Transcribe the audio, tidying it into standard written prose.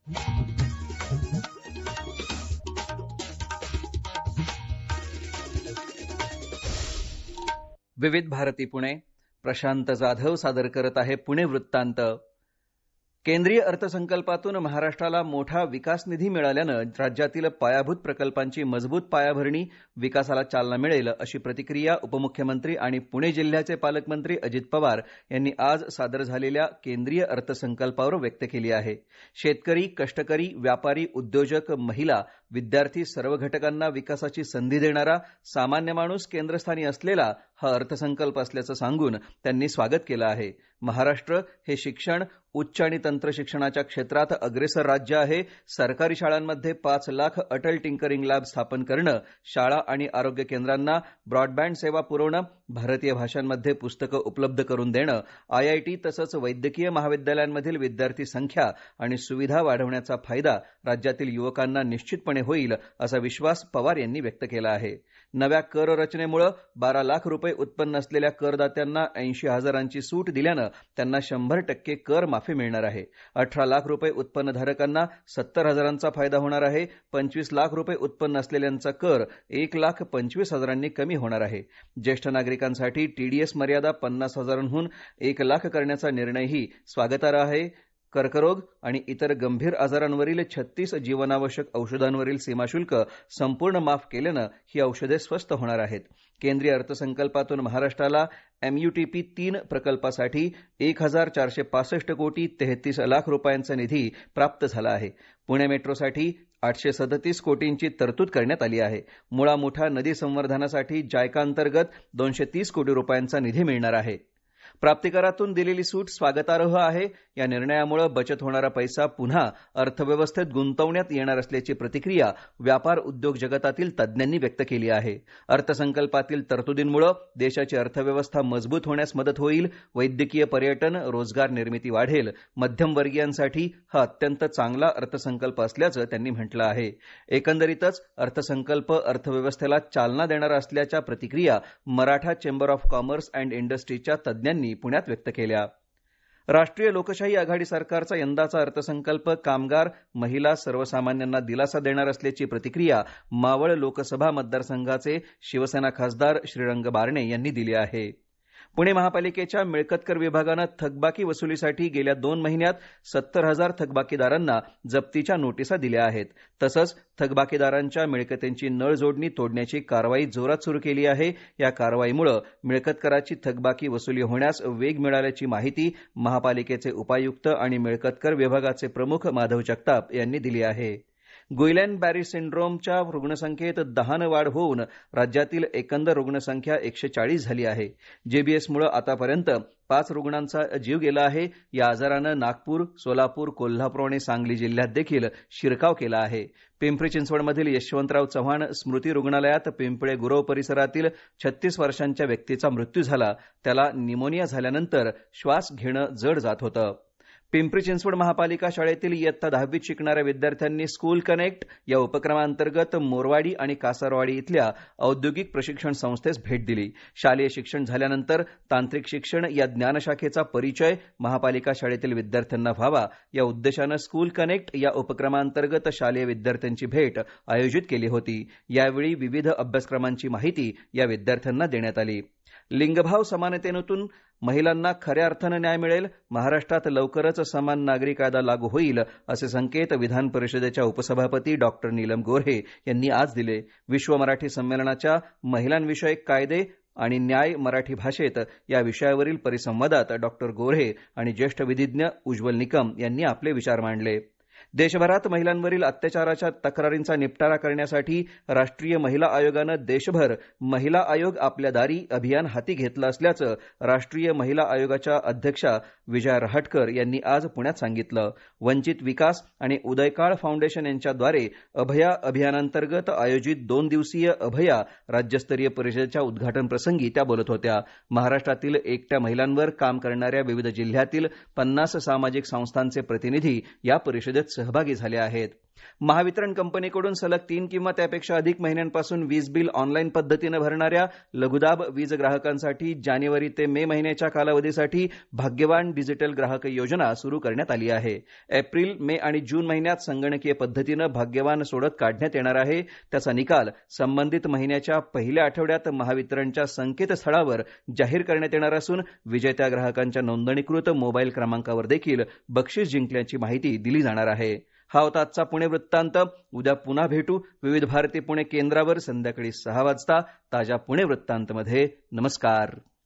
विविध भारती पुणे. प्रशांत जाधव सादर करत आहे पुणे वृत्तांत. केंद्रीय अर्थसंकल्पातून महाराष्ट्राला मोठा विकास निधी मिळाल्यानं राज्यातील पायाभूत प्रकल्पांची मजबूत पायाभरणी, विकासाला चालना मिळेल अशी प्रतिक्रिया उपमुख्यमंत्री आणि पुणे जिल्ह्याचे पालकमंत्री अजित पवार यांनी आज सादर झालेल्या केंद्रीय अर्थसंकल्पावर व्यक्त केली आहे. शेतकरी, कष्टकरी, व्यापारी, उद्योजक, महिला, विद्यार्थी सर्व घटकांना विकासाची संधी देणारा, सामान्य माणूस केंद्रस्थानी असलेला हा अर्थसंकल्प असल्याचं सांगून त्यांनी स्वागत केलं आहे. महाराष्ट्र हे शिक्षण, उच्च आणि तंत्र शिक्षणाच्या क्षेत्रात अग्रेसर राज्य आहे. सरकारी शाळांमध्ये 5 लाख अटल टिंकरिंग लॅब स्थापन करणं, शाळा आणि आरोग्य केंद्रांना ब्रॉडबँड सेवा पुरवणं, भारतीय भाषांमध्ये पुस्तकं उपलब्ध करून देणं, IIT तसंच वैद्यकीय महाविद्यालयांमधील विद्यार्थी संख्या आणि सुविधा वाढवण्याचा फायदा राज्यातील युवकांना निश्चितपणे होईल असा विश्वास पवार यांनी व्यक्त केला आहे. नव्या कर रचनेमुळे 12 लाख रुपये उत्पन्न असलेल्या करदात्यांना 80,000ची सूट दिल्यानं त्यांना 100% कर माफी मिळणार आहे. 18 लाख रुपये उत्पन्नधारकांना 70,000चा फायदा होणार आहे. 25 लाख रुपये उत्पन्न असलेल्यांचा कर 1,25,000नी कमी होणार आहे. ज्येष्ठ नागरिकांसाठी TDS मर्यादा 50,000हून 1 लाख करण्याचा निर्णयही स्वागतार्ह आहे. कर्करोग आणि इतर गंभीर आजारांवरील 36 जीवनावश्यक औषधांवरील सीमाशुल्क संपूर्ण माफ केल्यानं ही औषधे स्वस्त होणार आहेत. केंद्रीय अर्थसंकल्पातून महाराष्ट्राला MUTP 3 प्रकल्पासाठी 1,465 कोटी 33 लाख रुपयांचा निधी प्राप्त झाला आहे. पुणे मेट्रोसाठी 837 कोटींची तरतूद करण्यात आली आहे. मुळा मुठा नदी संवर्धनासाठी जायका अंतर्गत 230 कोटी रुपयांचा निधी मिळणार आहे. प्राप्तिकरातून दिलेली सूट स्वागतार्ह आहे. या निर्णयामुळे बचत होणारा पैसा पुन्हा अर्थव्यवस्थेत गुंतवण्यात येणार असल्याची प्रतिक्रिया व्यापार उद्योग जगतातील तज्ज्ञांनी व्यक्त केली आहे. अर्थसंकल्पातील तरतुदींमुळे देशाची अर्थव्यवस्था मजबूत होण्यास मदत होईल. वैद्यकीय, पर्यटन, रोजगार निर्मिती वाढेल. मध्यमवर्गीयांसाठी हा अत्यंत चांगला अर्थसंकल्प असल्याचं त्यांनी म्हटलं आहे. एकंदरीतच अर्थसंकल्प अर्थव्यवस्थेला चालना देणारा असल्याच्या प्रतिक्रिया Maratha chamber of commerce and इंडस्ट्रीच्या तज्ज्ञांनी पुण्यात व्यक्त केल्या. राष्ट्रीय लोकशाही आघाडी सरकारचा यंदाचा अर्थसंकल्प कामगार, महिला, सर्वसामान्यांना दिलासा देणार असल्याची प्रतिक्रिया मावळ लोकसभा मतदारसंघाचे शिवसेना खासदार श्रीरंग बारणे यांनी दिली आहे. पुणे महापालिकेच्या मिळकत कर विभागानं थकबाकी वसुलीसाठी गेल्या 2 महिन्यात 70,000 थकबाकीदारांना जप्तीच्या नोटिसा दिल्या आहेत. तसंच थकबाकीदारांच्या मिळकतींची नळ जोडणी तोडण्याची कारवाई जोरात सुरू केली आहे. या कारवाईमुळे मिळकत कराची थकबाकी वसुली होण्यास वेग मिळाल्याची माहिती महापालिकेचे उपायुक्त आणि मिळकत कर विभागाचे प्रमुख माधव जगताप यांनी दिली आहे. गुइलेन बॅरी सिंड्रोमच्या रुग्णसंख्येत 10 वाढ होऊन राज्यातील एकंदर रुग्णसंख्या 140 झाली आहे. JBSमुळे आतापर्यंत 5 रुग्णांचा जीव गेला आहे. या आजारानं नागपूर, सोलापूर, कोल्हापूर आणि सांगली जिल्ह्यात देखील शिरकाव केला आहे. पिंपरी चिंचवडमधील यशवंतराव चव्हाण स्मृती रुग्णालयात पिंपळे गुरव परिसरातील 36 वर्षांच्या व्यक्तीचा मृत्यू झाला. त्याला निमोनिया झाल्यानंतर श्वास घेणं जड जात होतं. पिंपरी चिंचवड महापालिका शाळेतील इयत्ता 10वीत शिकणाऱ्या विद्यार्थ्यांनी स्कूल कनेक्ट या उपक्रमांतर्गत मोरवाडी आणि कासारवाडी इथल्या औद्योगिक प्रशिक्षण संस्थेस भेट दिली. शालेय शिक्षण झाल्यानंतर तांत्रिक शिक्षण या ज्ञानशाखेचा परिचय महापालिका शाळेतील विद्यार्थ्यांना व्हावा या उद्देशानं स्कूल कनेक्ट या उपक्रमांतर्गत शालेय विद्यार्थ्यांची भेट आयोजित केली होती. यावेळी विविध अभ्यासक्रमांची माहिती या विद्यार्थ्यांना देण्यात आली. लिंगभाव समानतेतून महिलांना खऱ्या अर्थानं न्याय मिळेल. महाराष्ट्रात लवकरच समान नागरी कायदा लागू होईल असे संकेत विधान परिषदेच्या उपसभापती डॉक्टर नीलम गोऱ्हे यांनी आज दिले. विश्व मराठी संमेलनाच्या महिलांविषयक कायदे आणि न्याय मराठी भाषेत या विषयावरील परिसंवादात डॉक्टर गोऱ्हे आणि ज्येष्ठ विधिज्ञ उज्ज्वल निकम यांनी आपले विचार मांडले. देशभरात महिलांवरील अत्याचाराच्या तक्रारींचा निपटारा करण्यासाठी राष्ट्रीय महिला आयोगानं देशभर महिला आयोग आपल्या दारी अभियान हाती घेतलं असल्याचं राष्ट्रीय महिला आयोगाच्या अध्यक्षा विजया रहाटकर यांनी आज पुण्यात सांगितलं. वंचित विकास आणि उदयकाळ फाउंडेशन यांच्याद्वारे अभया अभियानांतर्गत आयोजित 2 दिवसीय अभया राज्यस्तरीय परिषदेच्या उद्घाटन प्रसंगी त्या बोलत होत्या. महाराष्ट्रातील एकट्या महिलांवर काम करणाऱ्या विविध जिल्ह्यातील 50 सामाजिक संस्थांचे प्रतिनिधी या परिषदेत सहभागी झाले आहेत. महावितरण कंपनीकडून सलग 3 किंवा त्यापेक्षा अधिक महिन्यांपासून वीज बिल ऑनलाईन पद्धतीनं भरणाऱ्या लघुदाब वीज ग्राहकांसाठी जानेवारी ते मे महिन्याच्या कालावधीसाठी भाग्यवान डिजिटल ग्राहक योजना सुरू करण्यात आली आहे. एप्रिल, मे आणि जून महिन्यात संगणकीय पद्धतीनं भाग्यवान सोडत काढण्यात येणार आहे. त्याचा निकाल संबंधित महिन्याच्या पहिल्या आठवड्यात महावितरणच्या संकेतस्थळावर जाहीर करण्यात येणार असून विजेत्या ग्राहकांच्या नोंदणीकृत मोबाईल क्रमांकावर देखील बक्षीस जिंकल्याची माहिती दिली जाणार आहे. हा होता आजचा पुणे वृत्तांत. उद्या पुन्हा भेटू विविध भारती पुणे केंद्रावर संध्याकाळी 6 वाजता ताज्या पुणे वृत्तांतमध्ये. नमस्कार.